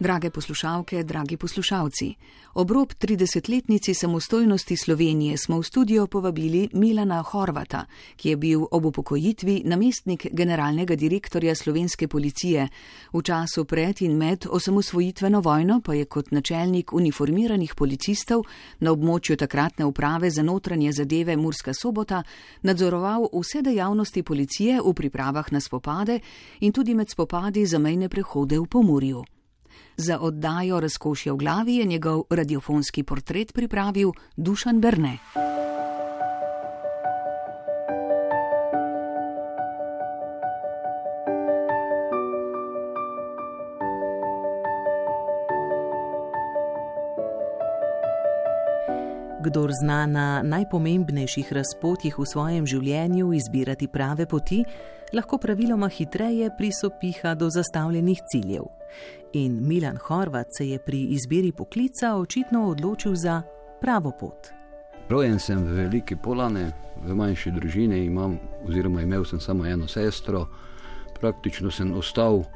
Drage poslušalke, dragi poslušalci, ob rob 30-letnici samostojnosti Slovenije smo v studio povabili Milana Horvata, ki je bil ob upokojitvi namestnik generalnega direktorja slovenske policije. V času pred in med osamosvojitveno vojno pa je kot načelnik uniformiranih policistov na območju takratne uprave za notranje zadeve Murska Sobota nadzoroval vse dejavnosti policije v pripravah na spopade in tudi med spopadi za mejne prehode v Pomurju. Za oddajo Razkošje v glavi je njegov radiofonski portret pripravil Dušan Berne. Kdor zna na najpomembnejših razpotjih v svojem življenju izbirati prave poti, lahko praviloma hitreje prisopiha do zastavljenih ciljev. In Milan Horvat se je pri izbiri poklica očitno odločil za pravo pot. Rojen sem v Veliki Polani, v manjši družini imel sem samo eno sestro. Praktično sem ostal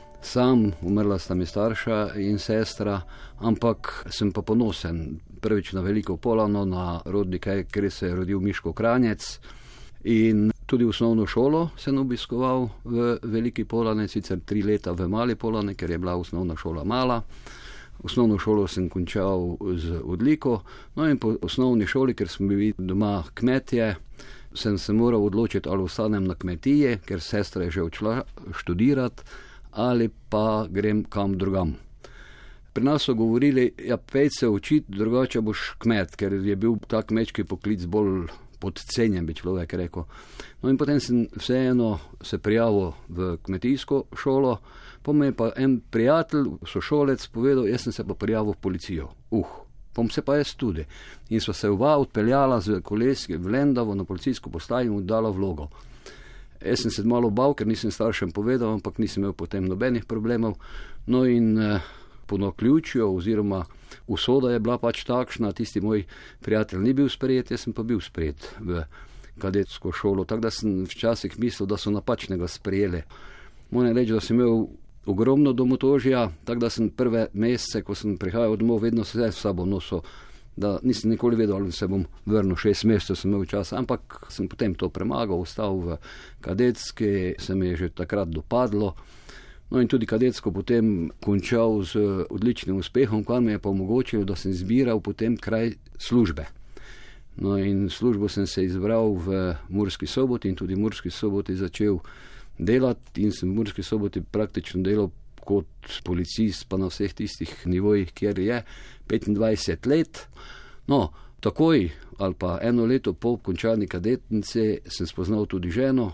sam, umrla sta mi starša in sestra, ampak sem pa ponosen prvič na Veliko Polano, na rodni kraj, kjer se je rodil Miško Kranjec. In tudi osnovno šolo sem obiskoval v Veliki Polani, sicer 3 leta v Mali Polani, ker je bila osnovna šola mala. Osnovno šolo sem končal z odliko, no in po osnovni šoli, ker smo bili doma kmetje, sem se moral odločiti, ali ostanem na kmetiji, ker sestra je že odšla študirati, ali pa grem kam drugam. Pri nas so govorili, pej se učiti, drugače boš kmet, ker je bil ta kmečki poklic bolj podcenjen, bi človek rekel. No in potem sem vseeno se prijavil v kmetijsko šolo, pa me je pa en prijatelj, sošolec, povedal, jaz sem se pa prijavil v policijo. Pom se pa jaz tudi. In sva se oba odpeljala z koleski v Lendavo na policijsko postajo in oddala vlogo. Jaz sem se malo bal, ker nisem staršem povedal, ampak nisem imel potem nobenih problemov. No in po naključju oziroma usoda je bila pač takšna, tisti moj prijatelj ni bil sprejet, jaz sem pa bil sprejet v kadetsko šolo, tako da sem včasih mislil, da so napačnega sprejeli. Moram reči, da sem imel ogromno domotožja, tako da sem prve mesece, ko sem prihajal domov, vedno se s sabo nosil, da nisem nikoli vedel, ali se bom vrnil, 6 mesecev sem imel čas, ampak sem potem to premagal, ostal v kadetski, se mi je že takrat dopadlo. No in tudi kadetsko potem končal z odličnim uspehom, kar mi je pa omogočilo, da sem izbiral potem kraj službe. No in službo sem se izbral v Murski Soboti in tudi v Murski Soboti začel delati in sem v Murski Soboti praktično delal kot policist, pa na vseh tistih nivojih, kjer je 25 let. No, takoj ali pa 1 leto po končani kadetnici sem spoznal tudi ženo,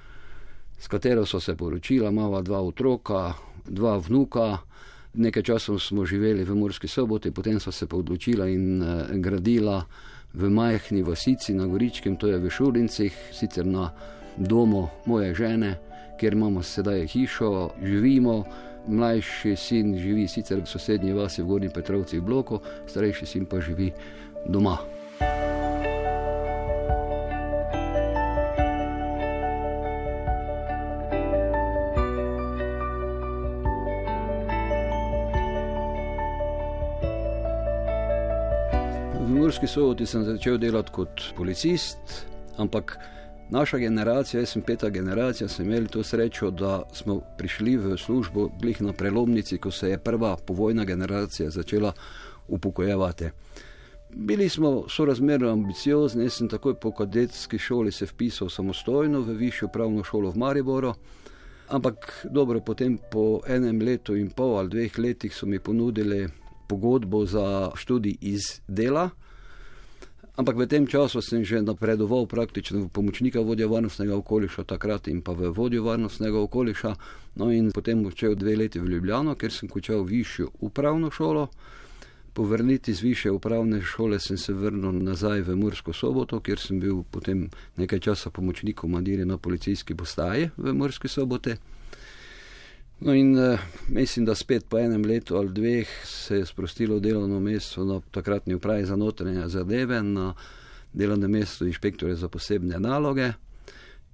s katero so se poročila, imala 2 otroka, 2 vnuka. Nekaj časov smo živeli v Murski Soboti, potem so se pa odločila in gradila v majhni vasici na Goričkem, to je v Šurincih, sicer na domu moje žene, kjer imamo sedaj hišo, živimo. Mlajši sin živi sicer v sosednji vasi v Gornji Petrovci v bloku, starejši sin pa živi doma. V Murski Soboti sem začel delati kot policist, ampak naša generacija, jaz sem 5. generacija, smo imeli to srečo, da smo prišli v službo glih na prelomnici, ko se je prva povojna generacija začela upokojevati. Bili smo sorazmerno ambiciozni, jaz sem takoj po kadetski šoli se vpisal samostojno v višjo pravno šolo v Mariboru, ampak dobro, potem po 1 letu in pol ali 2 letih so mi ponudili pogodbo za študij iz dela. Ampak v tem času sem že napredoval praktično v pomočnika vodja varnostnega okoliša takrat in pa v vodjo varnostnega okoliša. No in potem odšel 2 leti v Ljubljano, ker sem končal višjo upravno šolo. Po vrniti z višje upravne šole sem se vrnil nazaj v Mursko Soboto, kjer sem bil potem nekaj časa pomočnik komandirja na policijski postaji v Murski Soboti. No in mislim, da spet po 1 letu ali 2 se je sprostilo delovno mesto na takratni upravi za notranje zadeve, na delovnem mestu inšpektorja za posebne naloge.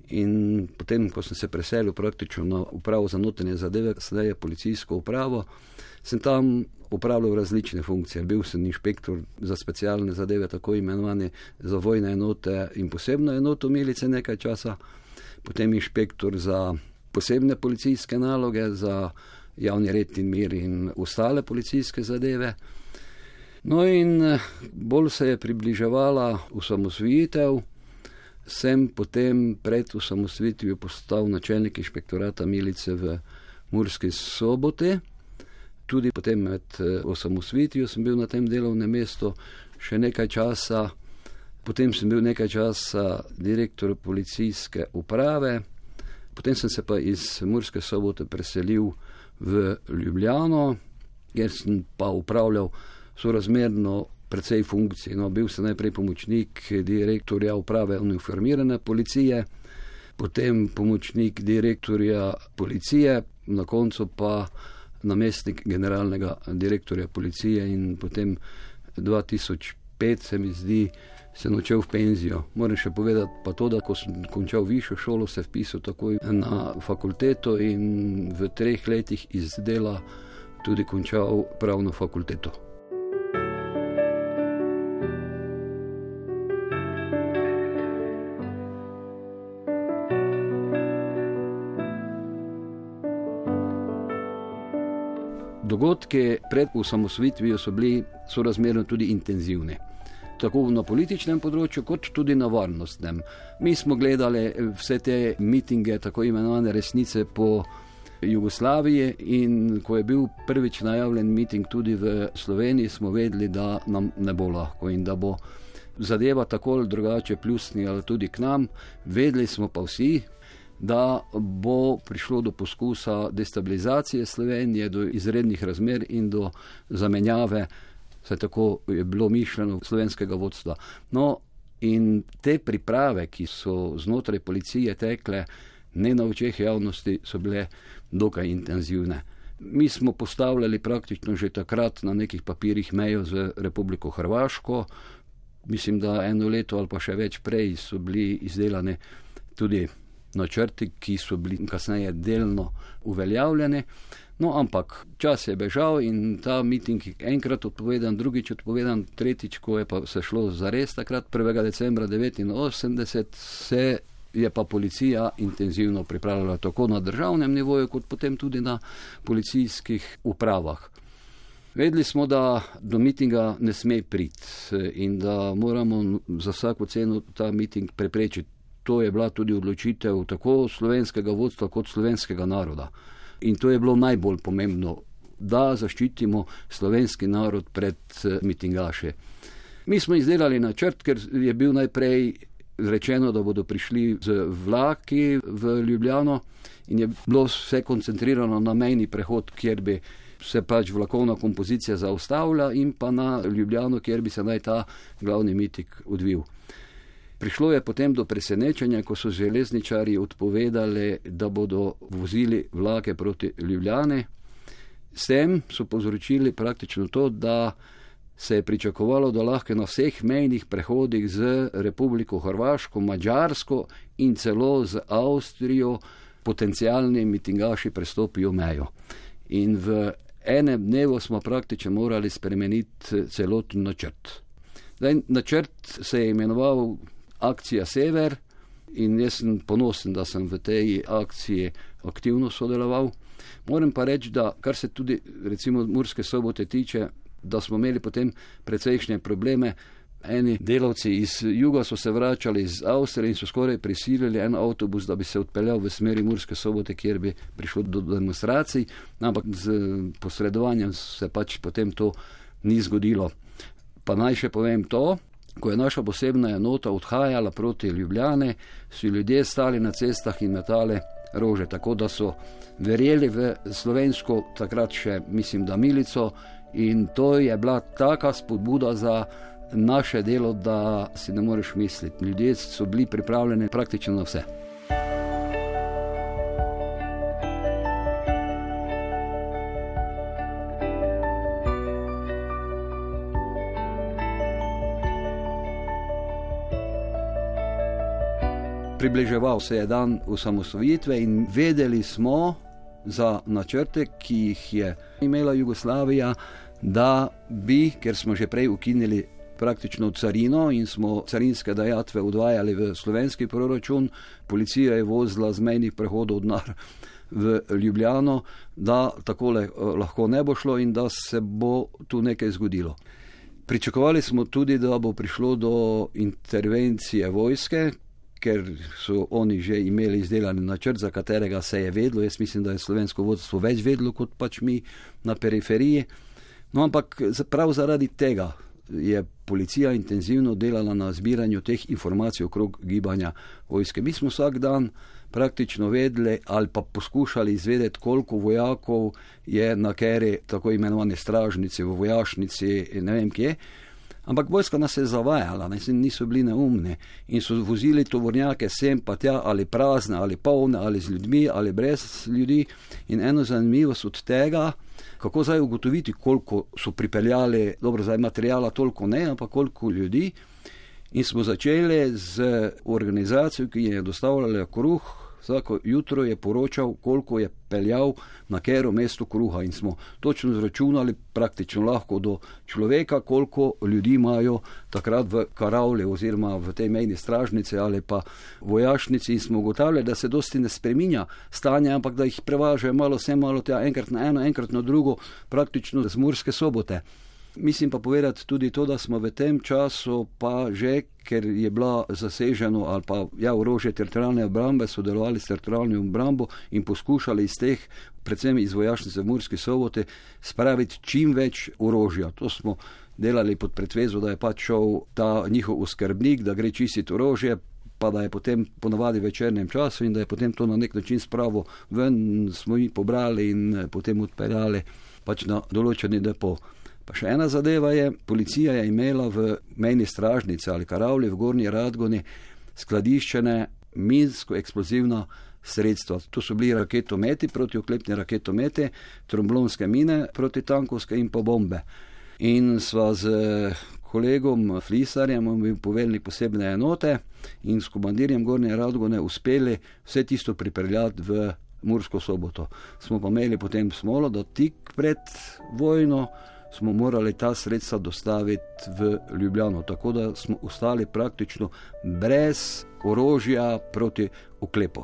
In potem, ko sem se preselil praktično na upravo za notranje zadeve, sedaj je policijsko upravo, sem tam upravljal različne funkcije. Bil sem inšpektor za specialne zadeve, tako imenovane za vojne enote in posebno enoto milice nekaj časa, potem inšpektor za posebne policijske naloge, za javni red in mir in ostale policijske zadeve. No in bolj se je približevala osamosvojitev, sem potem pred osamosvojitvijo postal načelnik inšpektorata milice v Murski Soboti. Tudi potem med osamosvojitvijo sem bil na tem delovnem mestu še nekaj časa. Potem sem bil nekaj časa direktor policijske uprave. Potem sem se pa iz Murske Sobote preselil v Ljubljano, kjer sem pa upravljal sorazmerno precej funkcij. No, bil sem najprej pomočnik direktorja uprave uniformirane policije, potem pomočnik direktorja policije, na koncu pa namestnik generalnega direktorja policije in potem 2005 se mi zdi, sem odšel v penzijo. Moram še povedati pa to, da ko sem končal višjo šolo, se vpisal takoj na fakulteto in v 3 letih iz dela tudi končal pravno fakulteto. Dogodki pred osamosvojitvijo so bili sorazmerno tudi intenzivni. Tako na političnem področju, kot tudi na varnostnem. Mi smo gledali vse te mitinge, tako imenovane resnice po Jugoslaviji, in ko je bil prvič najavljen miting tudi v Sloveniji, smo vedeli, da nam ne bo lahko in da bo zadeva tako ali drugače pljusnila tudi k nam. Vedeli smo pa vsi, da bo prišlo do poskusa destabilizacije Slovenije, do izrednih razmer in do zamenjave, saj tako je bilo mišljeno, slovenskega vodstva. No, in te priprave, ki so znotraj policije tekle, ne na očeh javnosti, so bile dokaj intenzivne. Mi smo postavljali praktično že takrat na nekih papirjih mejo z Republiko Hrvaško. Mislim, da 1 leto ali pa še več prej so bili izdelane tudi načrti, ki so bili kasneje delno uveljavljeni. No, ampak čas je bežal in ta miting enkrat odpovedan, drugič odpovedan, tretjič, ko je pa se šlo zares takrat, 1. decembra 1989, se je pa policija intenzivno pripravljala tako na državnem nivoju, kot potem tudi na policijskih upravah. Vedeli smo, da do mitinga ne sme priti in da moramo za vsako ceno ta miting preprečiti. To je bila tudi odločitev tako slovenskega vodstva kot slovenskega naroda. In to je bilo najbolj pomembno, da zaščitimo slovenski narod pred mitingaši. Mi smo izdelali načrt, ker je bil najprej rečeno, da bodo prišli z vlaki v Ljubljano in je bilo vse koncentrirano na mejni prehod, kjer bi se pač vlakovna kompozicija zaustavila, in pa na Ljubljano, kjer bi se naj ta glavni miting odvil. Prišlo je potem do presenečenja, ko so železničarji odpovedali, da bodo vozili vlake proti Ljubljani. S tem so povzročili praktično to, da se je pričakovalo, da lahko na vseh mejnih prehodih z Republiko Hrvaško, Madžarsko in celo z Avstrijo potencialni mitingaši prestopijo mejo. In v enem dnevu smo praktično morali spremeniti celoten načrt. Načrt se je imenoval Akcija Sever in jaz sem ponosen, da sem v tej akciji aktivno sodeloval. Moram pa reči, da kar se tudi recimo Murske Sobote tiče, da smo imeli potem precejšnje probleme. Eni delavci iz juga so se vračali iz Avstrije in so skoraj prisilili en avtobus, da bi se odpeljal v smeri Murske Sobote, kjer bi prišlo do demonstracij, ampak z posredovanjem se pač potem to ni zgodilo. Pa naj še povem to, ko je naša posebna enota odhajala proti Ljubljane, so ljudje stali na cestah in metali rože, tako da so verjeli v slovensko, takrat še mislim, da milico, in to je bila taka spodbuda za naše delo, da si ne moreš misliti. Ljudje so bili pripravljeni praktično na vse. Približeval se je dan osamosvojitve in vedeli smo za načrte, ki jih je imela Jugoslavija, da bi, ker smo že prej ukinili praktično carino in smo carinske dajatve odvajali v slovenski proračun, policija je vozila z mejnih prehodov denar v Ljubljano, da takole lahko ne bo šlo in da se bo tu nekaj zgodilo. Pričakovali smo tudi, da bo prišlo do intervencije vojske, ker so oni že imeli izdelani načrt, za katerega se je vedlo. Jaz mislim, da je slovensko vodstvo več vedlo, kot pač mi na periferiji. No, ampak prav zaradi tega je policija intenzivno delala na zbiranju teh informacij okrog gibanja vojske. Mi smo vsak dan praktično vedeli ali pa poskušali izvedeti, koliko vojakov je na keri tako imenovane stražnici, v vojašnici, ne vem kje. Ampak vojska nas je zavajala, niso bili neumni in so vozili tovornjake sem pa tja, ali prazne, ali polne, ali z ljudmi, ali brez ljudi. In eno zanimivost od tega, kako zdaj ugotoviti, koliko so pripeljali, dobro, zdaj materijala toliko ne, ampak koliko ljudi. In smo začeli z organizacijo, ki je dostavljala kruh. Vsako jutro je poročal, koliko je peljal na kero mesto kruha in smo točno zračunali praktično lahko do človeka, koliko ljudi imajo takrat v karavli oziroma v tej mejni stražnici ali pa vojašnici in smo ugotavljali, da se dosti ne spreminja stanje, ampak da jih prevažajo malo sem, malo tja, enkrat na eno, enkrat na drugo, praktično z Murske Sobote. Mislim pa povedati tudi to, da smo v tem času pa že, ker je bila zaseženo ali pa orožje teritorialne obrambe, sodelovali s teritorialno obrambo in poskušali iz teh, predvsem iz vojašnice v Murski Soboti, spraviti čim več orožja. To smo delali pod pretvezo, da je pač šel ta njihov oskrbnik, da gre čistiti orožje, pa da je potem ponavadi v večernem času in da je potem to na nek način spravo ven, smo jih pobrali in potem odpeljali pač na določeni depo. Pa še ena zadeva je, policija je imela v mejni stražnici ali karavli v Gornji Radgoni skladiščene minsko-eksplozivna sredstva. To so bili raketometi, protioklepni raketometi, tromblonske mine, protitankovske in pa bombe. In sva z kolegom Flisarjem, on bil poveljnik posebne enote in s komandirjem Gornje Radgone uspeli vse tisto pripeljati v Mursko Soboto. Smo pa imeli potem smolo, da tik pred vojno smo morali ta sredstva dostaviti v Ljubljano, tako da smo ostali praktično brez orožja proti oklepu.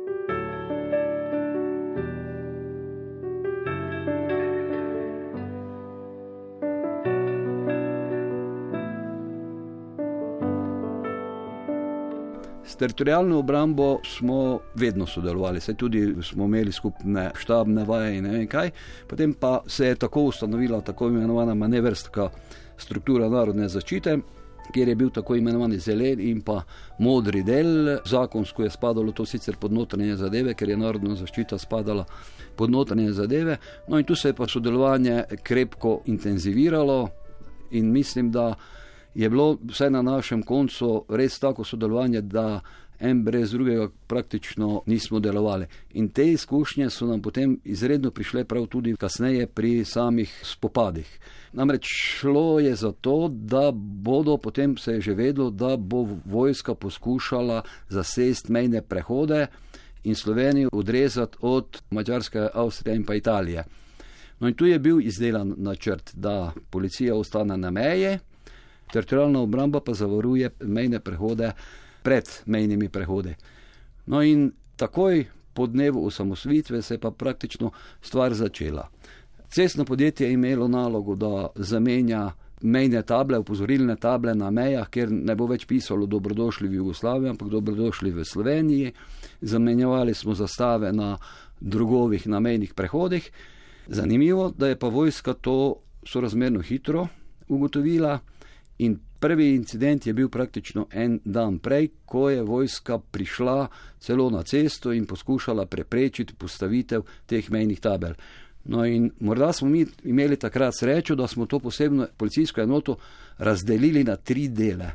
S teritorialno obrambo smo vedno sodelovali, saj tudi smo imeli skupne štabne vaje in ne vem kaj. Potem pa se je tako ustanovila tako imenovana manevrska struktura narodne zaščite, kjer je bil tako imenovani zeleni in pa modri del. Zakonsko je spadalo to sicer pod notranje zadeve, ker je narodna zaščita spadala pod notranje zadeve. No in tu se je pa sodelovanje krepko intenziviralo in mislim, da je bilo vsaj na našem koncu res tako sodelovanje, da en brez drugega praktično nismo delovali. In te izkušnje so nam potem izredno prišle prav tudi kasneje pri samih spopadih. Namreč šlo je za to, da bodo potem se je že vedelo, da bo vojska poskušala zasesti mejne prehode in Slovenijo odrezati od Madžarske, Avstrije in pa Italije. No in tu je bil izdelan načrt, da policija ostane na meji, teritorialna obramba pa zavaruje mejne prehode pred mejnimi prehodi. No in takoj po dnevu osamosvojitve se je pa praktično stvar začela. Cestno podjetje je imelo nalogo, da zamenja mejne table, opozorilne table na mejah, kjer ne bo več pisalo dobrodošli v Jugoslaviji, ampak dobrodošli v Sloveniji. Zamenjevali smo zastave na drogovih na mejnih prehodih. Zanimivo, da je pa vojska to sorazmerno hitro ugotovila. In prvi incident je bil praktično en dan prej, ko je vojska prišla celo na cesto in poskušala preprečiti postavitev teh mejnih tabel. No in morda smo mi imeli takrat srečo, da smo to posebno policijsko enoto razdelili na 3 dele.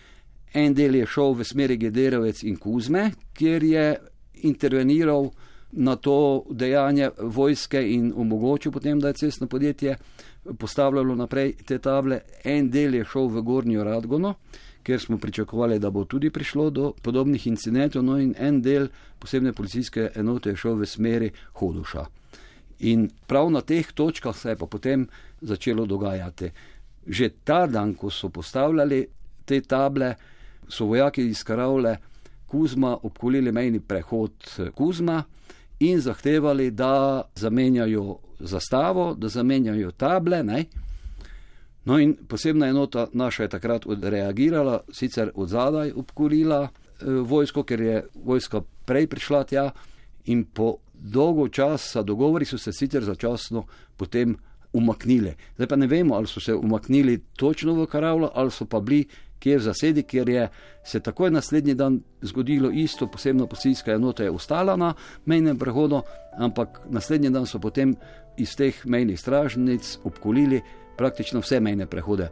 En del je šel v smeri Gederovec in Kuzme, kjer je interveniral na to dejanje vojske in omogočil potem, da je cestno podjetje postavljalo naprej te table. En del je šel v Gornjo Radgono, ker smo pričakovali, da bo tudi prišlo do podobnih incidentov, no in en del posebne policijske enote je šel v smeri Hodoša. In prav na teh točkah se je pa potem začelo dogajati. Že ta dan, ko so postavljali te table, so vojaki iz Karavle Kuzma obkolili mejni prehod Kuzma in zahtevali, da zamenjajo zastavo, da zamenjajo table, ne? No in posebna enota naša je takrat odreagirala, sicer od zadaj obkolila vojsko, ker je vojska prej prišla tja in po dolgo časa dogovori so se sicer začasno potem umaknili. Zdaj pa ne vemo, ali so se umaknili točno v Karavlo, ali so pa bili kje v zasedi, ker je se takoj naslednji dan zgodilo isto, posebna policijska enota je ostala na mejnem prehodu, ampak naslednji dan so potem iz teh mejnih stražnic obkolili praktično vse mejne prehode.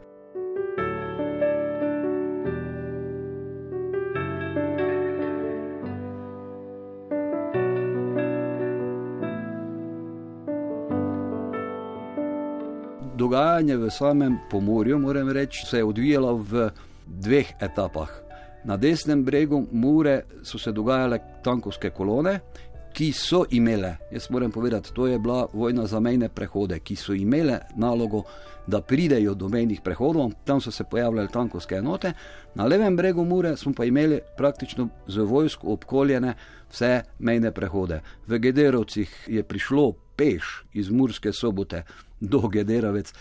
Dogajanje v samem Pomurju, moram reči, se je odvijalo v dveh etapah. Na desnem bregu Mure so se dogajale tankovske kolone, ki so imele, jaz moram povedati, to je bila vojna za mejne prehode, ki so imele nalogo, da pridejo do mejnih prehodov, tam so se pojavljale tankovske enote. Na levem bregu Mure smo pa imeli praktično z vojsko obkoljene vse mejne prehode. V Gederovcih je prišlo peš iz Murske Sobote do Gederovec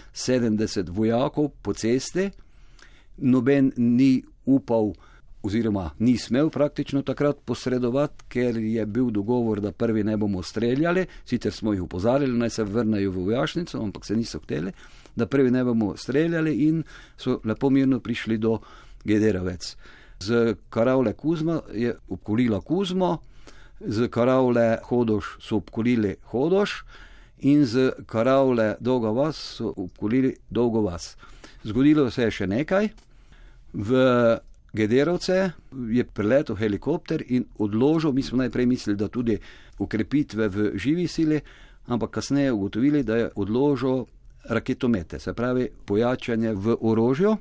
70 vojakov po cesti, noben ni upal oziroma ni smel praktično takrat posredovati, ker je bil dogovor, da prvi ne bomo streljali, sicer smo jih upozarjali, naj se vrnejo v vojašnico, ampak se niso hteli, da prvi ne bomo streljali in so lepo mirno prišli do Gederovec. Z Karavle Kuzma je obkolila Kuzmo, z Karavle Hodoš so obkolili Hodoš in z Karavle Dolga vas so obkolili Dolgo vas. Zgodilo se je še nekaj. V Gederovce je priletel helikopter in odložil, mi smo najprej mislili, da tudi ukrepitve v živi sili, ampak kasneje ugotovili, da je odložil raketomete, se pravi pojačanje v orožju.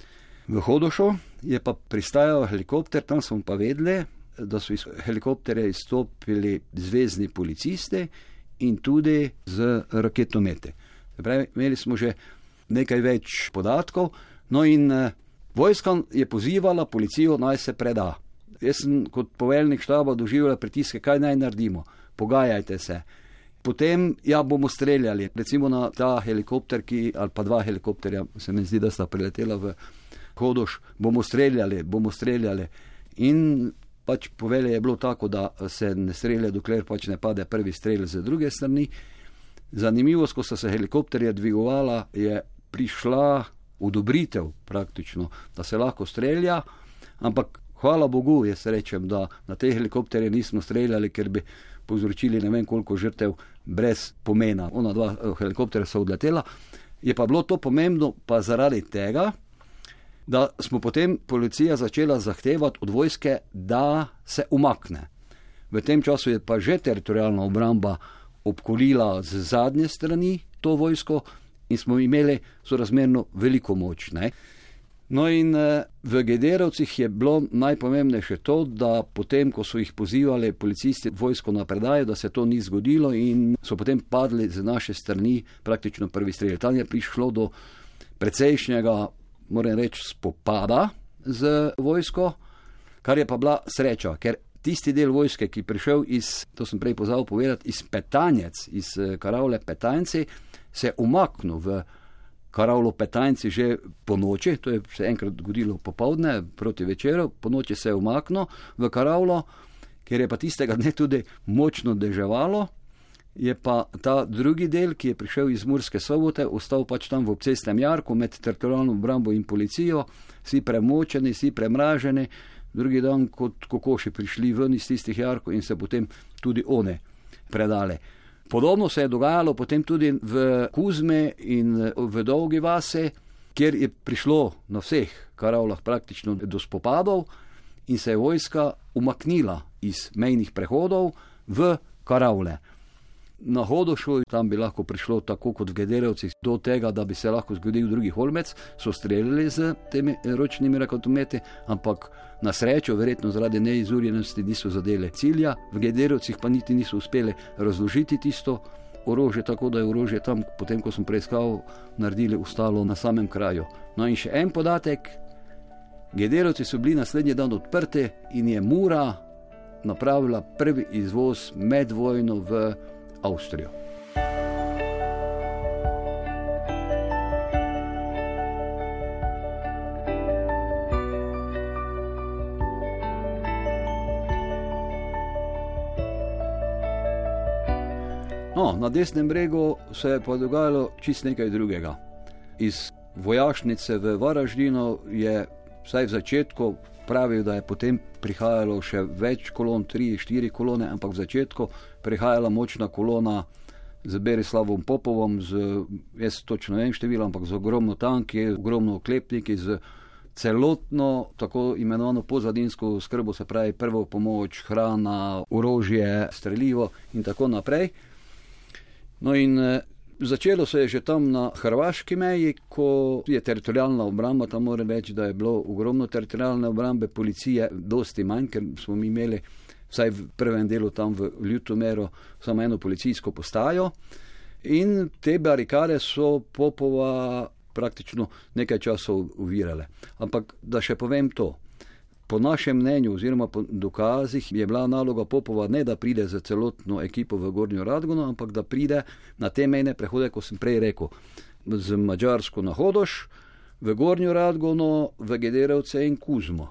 V Hodošu je pa pristajal helikopter, tam smo pa vedeli, da so iz helikopterja izstopili zvezni policisti in tudi z raketomete. Se pravi, imeli smo že nekaj več podatkov, no in vojska je pozivala policijo, naj se preda. Jaz sem kot poveljnik štaba doživljal pritiske, kaj naj naredimo, pogajajte se. Potem, bomo streljali, recimo na ta helikopter, ali pa dva helikopterja, se mi zdi, da sta priletela v Hodoš, bomo streljali. In pač povelje je bilo tako, da se ne strelja, dokler pač ne pade prvi strel z druge strani. Zanimivost, ko so se helikopterje dvigovala, je prišla odobritev praktično, da se lahko strelja, ampak hvala Bogu, jaz rečem, da na te helikopterje nismo streljali, ker bi povzročili ne vem koliko žrtev brez pomena. Ona dva helikopterja so odletela. Je pa bilo to pomembno pa zaradi tega, da smo potem policija začela zahtevati od vojske, da se umakne. V tem času je pa že teritorialna obramba obkolila z zadnje strani to vojsko in smo imeli sorazmerno veliko moč, ne. No in v Gederovcih je bilo najpomembnejše to, da potem, ko so jih pozivali policisti vojsko na predajo, da se to ni zgodilo in so potem padli z naše strani praktično prvi strel. Tam je prišlo do precejšnjega, moram reči, spopada z vojsko, kar je pa bila sreča, ker tisti del vojske, ki je prišel iz, to sem prej pozabil povedati, iz Petanjec, iz Karavle Petanjci, se je umaknil v Karavlo Petanjci že po noči, to je se enkrat zgodilo popoldne, proti večeru, po noči se je umaknil v Karavlo, ker je pa tistega dne tudi močno deževalo, je pa ta drugi del, ki je prišel iz Murske Sobote, ostal pač tam v obcestnem jarku med teritorialno obrambo in policijo, vsi premočeni, vsi premraženi, drugi dan kot kokoši prišli ven iz tistih jarkov in se potem tudi one predale. Podobno se je dogajalo potem tudi v Kuzme in v Dolgi vasi, kjer je prišlo na vseh Karavlah praktično do spopadov in se je vojska umaknila iz mejnih prehodov v Karavle. Na Hodošu, tam bi lahko prišlo tako kot v Gederovcih do tega, da bi se lahko zgodil drugi Holmec, so streljali z temi ročnimi raketometi, ampak na srečo, verjetno zaradi neizurjenosti, niso zadeli cilja. V Gederovcih pa niti niso uspeli razložiti tisto orožje, tako da je orožje tam, potem ko sem preiskal, naredili, ostalo na samem kraju. No in še en podatek, Gederovci so bili naslednji dan odprti in je Mura napravila prvi izvoz med vojno v Avstrijo. No, na desnem bregu se je pa dogajalo čist nekaj drugega. Iz vojašnice v Varaždinu je vsaj v začetku pravijo, da je potem prihajalo še več kolon, 3-4 kolone, ampak v začetku prihajala močna kolona z Berislavom Popovom, jaz točno vem število, ampak z ogromno tanki, ogromno oklepniki, z celotno tako imenovano pozadinsko skrbo, se pravi prvo pomoč, hrana, orožje, strelivo in tako naprej. No in začelo se je že tam na hrvaški meji, ko je teritorijalna obramba, tam moram reči, da je bilo ogromno teritorijalne obrambe, policije dosti manj, ker smo mi imeli vsaj v prvem delu tam v Ljutomeru samo eno policijsko postajo in te barikade so Popova praktično nekaj časov uvirale. Ampak da še povem to, po našem mnenju oziroma po dokazih je bila naloga Popova ne, da pride za celotno ekipo v Gornjo Radgono, ampak da pride na te mejne prehode, ko sem prej rekel, z Madžarsko na Hodoš, v Gornjo Radgono, v Gederovce in Kuzmo.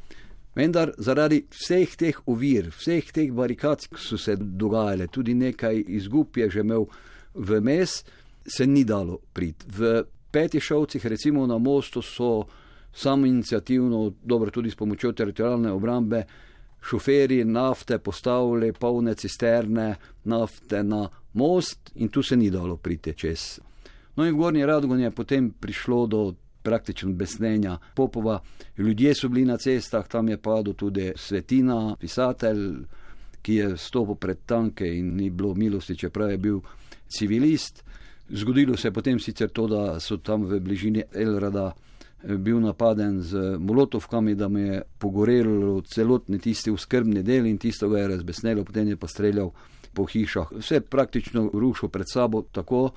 Vendar zaradi vseh teh ovir, vseh teh barikad, ki so se dogajale, tudi nekaj izgub je že imel vmes, se ni dalo priti. V Petišovcih, recimo na mostu, so samoiniciativno, dobro tudi s pomočjo teritorijalne obrambe, šoferji nafte postavili polne cisterne nafte na most in tu se ni dalo priti čez. No in v Gornji Radgoni je potem prišlo do praktično besnenja Popova. Ljudje so bili na cestah, tam je padel tudi Svetina, pisatelj, ki je stopil pred tanke in ni bilo milosti, čeprav je bil civilist. Zgodilo se je potem sicer to, da so tam v bližini Elrada bil napaden z molotovkami, da mu je pogorelo celotni tisti oskrbni del in tisto ga je razbesnelo, potem je pa streljal po hišah. Vse praktično rušil pred sabo tako,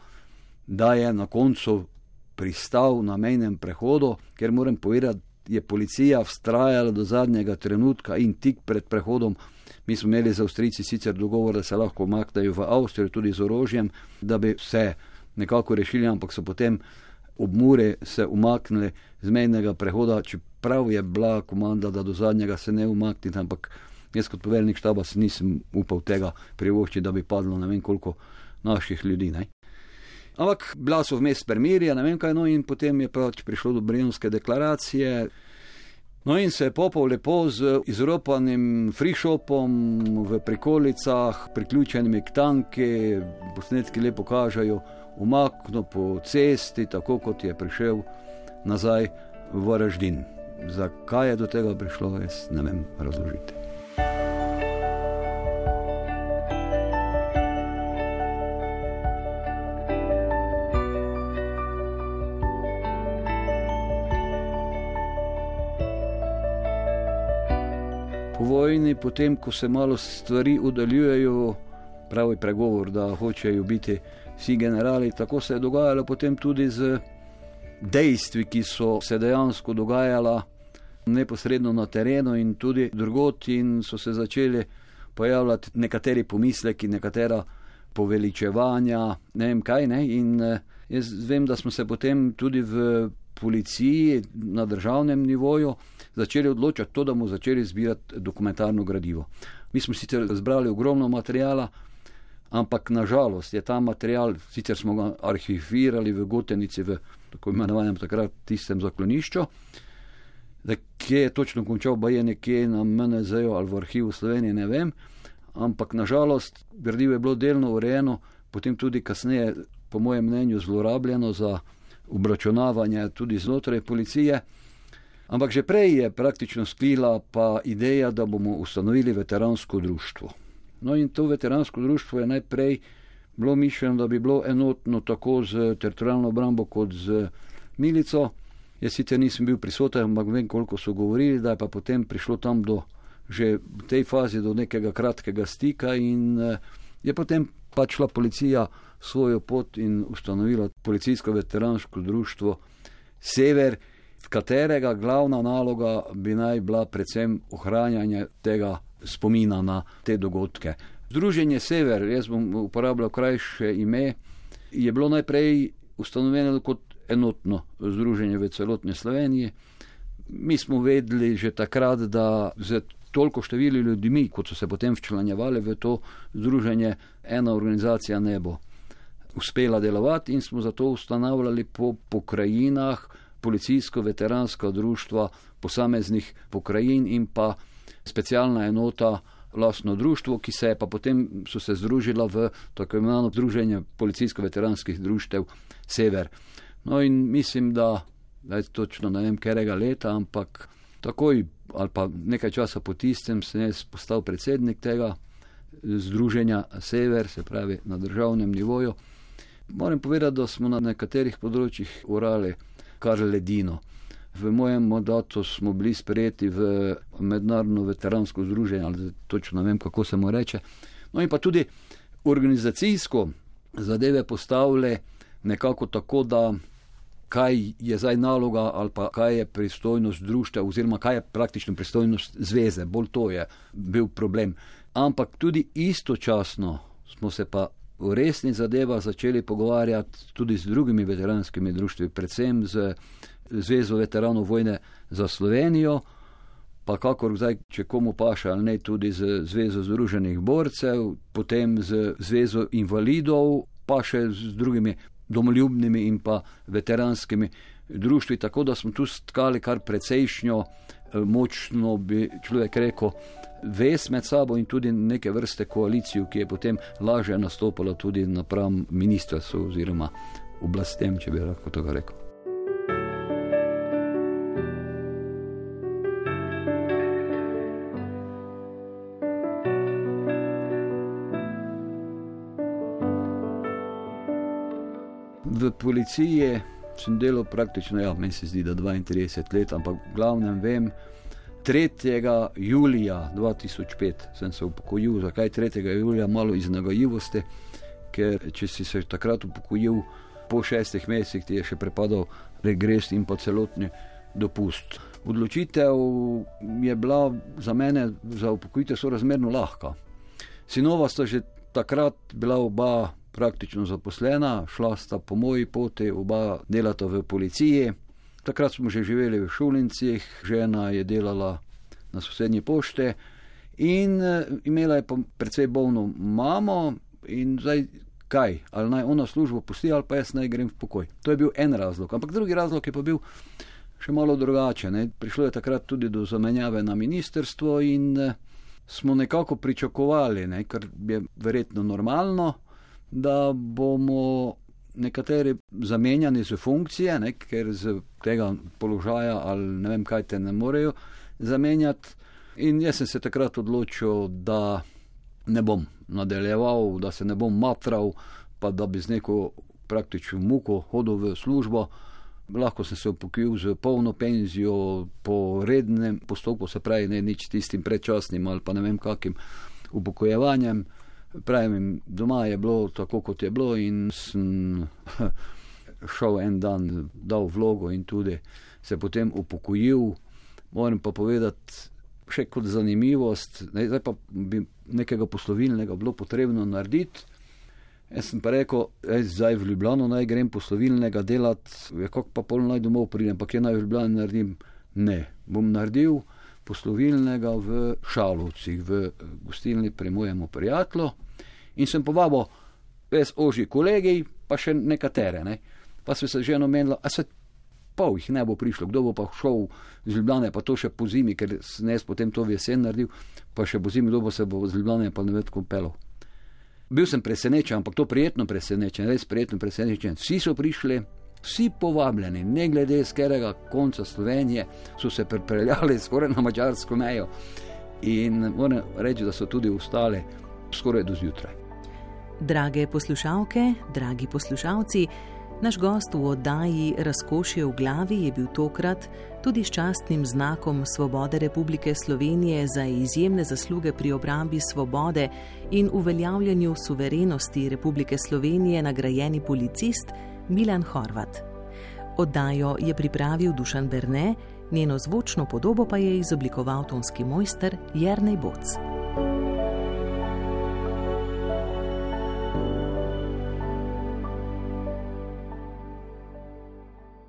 da je na koncu pristal na mejnem prehodu, ker moram povedati, je policija vztrajala do zadnjega trenutka in tik pred prehodom. Mi smo imeli z Avstrijci sicer dogovor, da se lahko umaknejo v Avstrijo tudi z orožjem, da bi se nekako rešili, ampak so potem ob Muri se umaknili z mejnega prehoda, čeprav je bila komanda, da do zadnjega se ne umakniti, ampak jaz kot poveljnik štaba si nisem upal tega privoščiti, da bi padlo ne vem koliko naših ljudi. Ne? Ampak bila so vmes permirja, ne vem kaj, no in potem je pač prišlo do Brionske deklaracije. No in se je Popov lepo z izropanim frišopom v prikolicah, priključenimi k tanki, posnetki lepo kažejo, umaknil po cesti, tako kot je prišel nazaj v Varaždin. Zakaj je do tega prišlo, jaz ne vem razložiti. Po vojni, potem, ko se malo stvari udaljujejo, pravi pregovor, da hočejo biti vsi generali, tako se je dogajalo potem tudi z dejstvi, ki so se dejansko dogajala neposredno na terenu in tudi drugot in so se začeli pojavljati nekateri pomisleki, nekatera poveličevanja, ne vem kaj, ne, in jaz vem, da smo se potem tudi v policiji na državnem nivoju začeli odločati to, da bomo začeli zbirati dokumentarno gradivo. Mi smo sicer zbrali ogromno materijala, ampak nažalost je ta material, sicer smo ga arhivirali v Gotenici, v tako imenovanem takrat tistem zaklonišču, da kje je točno končal, ba je nekje na MNZ-ju ali v arhivu Slovenije, ne vem, ampak nažalost gradivo je bilo delno urejeno, potem tudi kasneje, po mojem mnenju, zlorabljeno za obračunavanje tudi znotraj policije, ampak že prej je praktično sklila pa ideja, da bomo ustanovili veteransko društvo. No in to veteransko društvo je najprej bilo mišljeno, da bi bilo enotno tako z teritorialno obrambo kot z milico. Jaz sicer nisem bil prisoten, ampak vem, koliko so govorili, da je pa potem prišlo tam že v tej fazi do nekega kratkega stika in je potem pač šla policija svojo pot in ustanovila policijsko veteransko društvo Sever, katerega glavna naloga bi naj bila predvsem ohranjanje tega spomina na te dogodke. Združenje Sever, jaz bom uporabljal krajše ime, je bilo najprej ustanovljeno kot enotno združenje v celotni Sloveniji. Mi smo vedeli že takrat, da z toliko števili ljudmi, kot so se potem včlanjevali v to združenje, ena organizacija ne bo uspela delovati in smo zato ustanavljali po pokrajinah policijsko-veteranska društva posameznih pokrajin in pa specialna enota lastno društvo, ki se je pa potem so se združila v tako imenovano združenje policijsko-veteranskih društev Sever. No in mislim, da točno ne vem katerega leta, ampak takoj ali pa nekaj časa po tistem sem jaz postal predsednik tega združenja Sever, se pravi na državnem nivoju. Moram povedati, da smo na nekaterih področjih orali kar ledino. V mojem mandatu smo bili sprejeti v mednarodno veteransko združenje, ali točno ne vem, kako se mu reče. No in pa tudi organizacijsko zadeve postavile nekako tako, da kaj je zdaj naloga ali pa kaj je pristojnost društva oziroma kaj je praktično pristojnost zveze. Bolj to je bil problem. Ampak tudi istočasno smo se pa v resnih zadevah začeli pogovarjati tudi z drugimi veteranskimi društvi, predvsem z Zvezo veteranov vojne za Slovenijo, pa kakor zdaj, če komu paše ali ne, tudi z Zvezo združenih borcev, potem z Zvezo invalidov, pa še z drugimi domoljubnimi in pa veteranskimi društvi, tako da smo tu stkali kar precejšnjo, močno bi človek rekel, vez med sabo in tudi neke vrste koalicijo, ki je potem lažje nastopala tudi napram ministrstvu oziroma oblastem, če bi lahko tako rekel. V policiji sem delal praktično, meni se zdi, da 32 let, ampak v glavnem vem, 3. julija 2005 sem se upokojil. Zakaj 3. julija? Malo iz nagajivosti, ker če si se takrat upokojil, po 6 mesecih ti je še prepadal regres in pa celotni dopust. Odločitev je bila za mene, za upokojitev sorazmerno lahka. Sinova sta že takrat bila oba praktično zaposlena, šla sta po moji poti, oba delata v policiji. Takrat smo že živeli v Šulincih, žena je delala na sosednji pošte in imela je pa precej bolno mamo in zdaj kaj, ali naj ona službo pusti ali pa jaz naj grem v pokoj. To je bil en razlog, ampak drugi razlog je pa bil še malo drugače. Prišlo je takrat tudi do zamenjave na ministrstvo in smo nekako pričakovali, kar je verjetno normalno, da bomo nekateri zamenjani z funkcije, ker z tega položaja ali ne vem kaj te ne morejo zamenjati. In jaz sem se takrat odločil, da ne bom nadaljeval, da se ne bom matral, pa da bi z neko praktično muko hodil v službo. Lahko sem se upokojil z polno penzijo po rednem postopku, se pravi ne nič tistim predčasnim ali pa ne vem kakim upokojevanjem. Pravim, doma je bilo tako, kot je bilo in sem šel en dan, dal vlogo in tudi se potem upokojil. Moram pa povedati še kot zanimivost, zdaj pa bi nekega poslovilnega bilo potrebno narediti. Jaz sem pa rekel, zdaj v Ljubljano naj grem poslovilnega delati, kako pa pol naj domov pridem, pa kje naj v Ljubljani naredim? Ne, bom naredil poslovilnega v Šalovcih, v gostilni pri mojemu prijatelju in sem povabil ves ožji kolegi, pa še nekatere. Pa smo se že namenili, a se pol jih ne bo prišlo, kdo bo pa šel z Ljubljane, pa to še po zimi, ker sem jaz potem to v jesen naredil, pa še po zimi, kdo bo se bo z Ljubljane pa ne ved kompelil. Bil sem presenečen, ampak to prijetno presenečen, res prijetno presenečen. Vsi so prišli, vsi povabljeni, ne glede z katerega konca Slovenije, so se pripeljali skoraj na madžarsko mejo in moram reči, da so tudi ostali skoraj do zjutraj. Drage poslušalke, dragi poslušalci, naš gost v oddaji Razkošje v glavi je bil tokrat tudi s častnim znakom Svobode Republike Slovenije za izjemne zasluge pri obrambi svobode in uveljavljanju suverenosti Republike Slovenije nagrajeni policist Milan Horvat. Oddajo je pripravil Dušan Berne, njeno zvočno podobo pa je izoblikoval tonski mojster Jernej Boc.